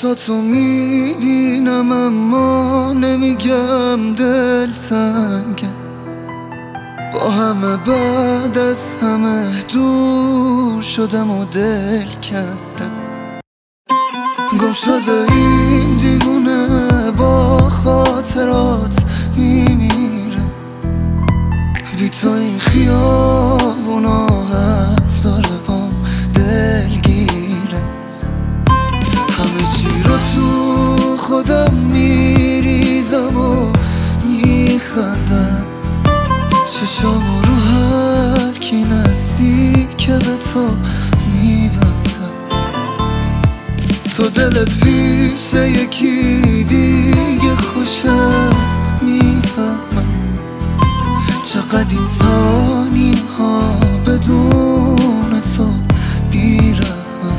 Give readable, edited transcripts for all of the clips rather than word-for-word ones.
چشاتو میبینم اما نمیگم دل تنگه، با همه بعد از همه دور شدم و دل کندم. گم شده این دیوونه با خاطرات میمیره، بی تو این خیابونا حد داره بام دلگیره. همه چی رو تو خودم میریزم و میخندم، چشامو رو هر کی نزدیک به تو میبندم. تو دلت پیش یکی دیگه خوشم میفهمم، چقدر این ثانیه ها بدون تو بیرحمن.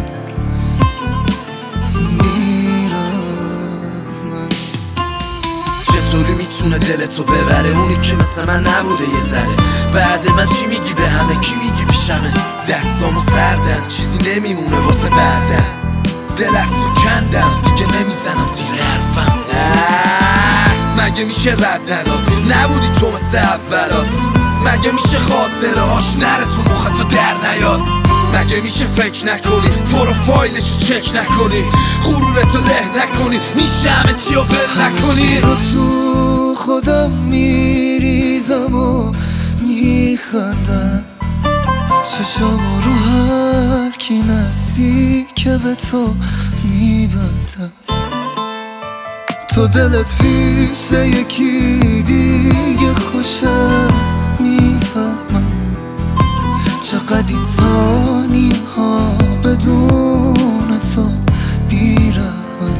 چطوری میتونه دلتو ببره اونی که مثل من نبوده یه ذره؟ بعد من چی میگی به همه؟ کی میگی پیشمه؟ دستامو سردن چیزی نمیمونه واسه بعدن. دل از تو کندم دیگه نمیزنم زیر حرفم. مگه میشه رد نداد؟ نبودی تو مثل اولات. مگه میشه خاطره هاش نره تو مخت در نیاد؟ مگه میشه فکر نکنی پروفایلشو چک نکنی غرورتو له نکنی میشه همه چی رو ول نکنی؟ رو تو خودم میریزم و میخندم، چشامو رو هر کی نزدیک به تو میبندم. تو دلت پیش یکی دیگه خوشم میفهمم، چقدر این ثانیه ها بدون تو بیرحمن.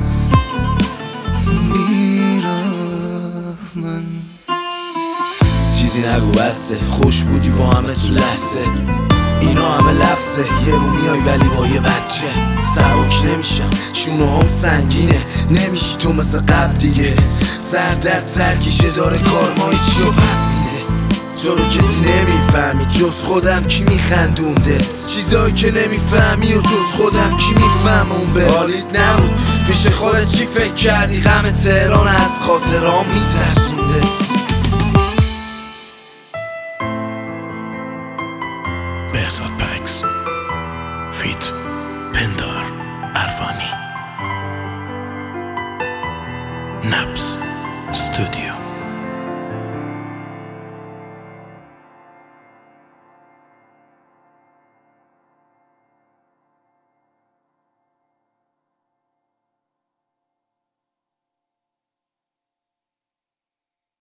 چیزی نگو بسته، خوش بودی با همه تو لحظه. اینا همه لفظه، یه رو میای ولی با یه بچه سبک نمیشم، شونه هم سنگینه، نمیشی تو مثل قبل دیگه. سر درد سرگیشه داره کارمای چی و پس میده. تو رو کسی نمیفهمی جز خودم کی میخندوندت، چیزایی که نمیفهمی و جز خودم کی میفهمون به حالیت نبود. پیش خودت چی فکر کردی؟ غم تهران از خاطرام میترسوندت. بهزاد پکس فیت پندار عرفانی نبض استودیو.